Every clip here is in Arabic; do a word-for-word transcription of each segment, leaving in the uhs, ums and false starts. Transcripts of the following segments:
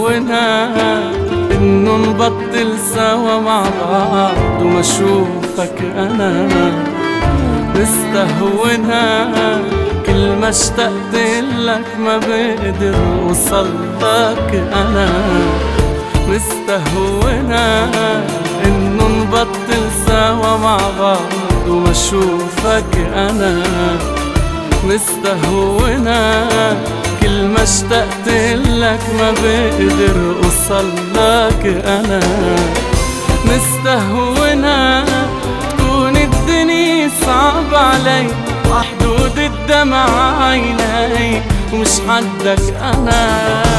مستهونة إنه نبطل سوا مع بعض وما أشوفك أنا. مستهونة كل ما اشتقت لك ما بقدر وصلتك أنا. مستهونة إنه نبطل سوا مع بعض وما أشوفك أنا. مستهونة كل ما اشتقت لك ما بقدر أوصلك أنا. مستهونة تكون الدنيا صعب علي وحدود الدمع عيني ومش حدك أنا.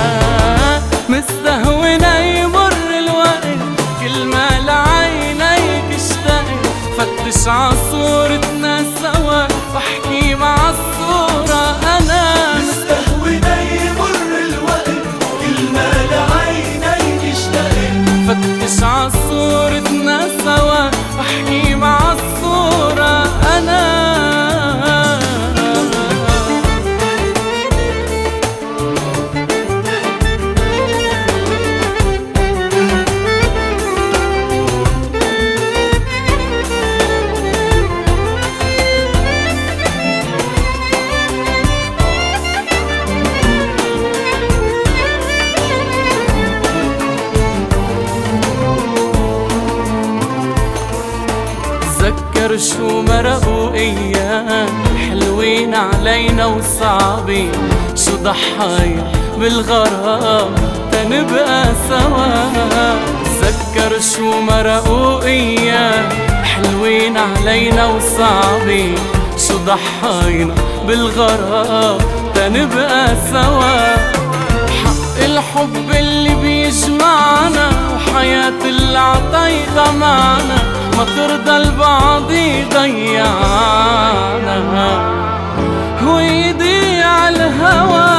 مستهونة يمر الوقت كل ما لعينيك اشتقت فتش عصورتنا سوا واحكي مع الصورة أنا. مستهونة يمر الوقت كل ما لعينيك اشتقت فتش عصورتنا سوا واحكي مع الصورة أنا. تذكر شو مرقوا ايام حلوين علينا وصعبين، شو ضحايا بالغرام تنبقى سوا. تذكر شو مرقوا ايام حلوين علينا وصعبين، شو ضحاينا بالغرام تنبقى سوا. حق الحب اللي بيجمعنا وحياة اللي عطيتها معنا ما ترضى البعض يضيعنا ويضيع الهوى.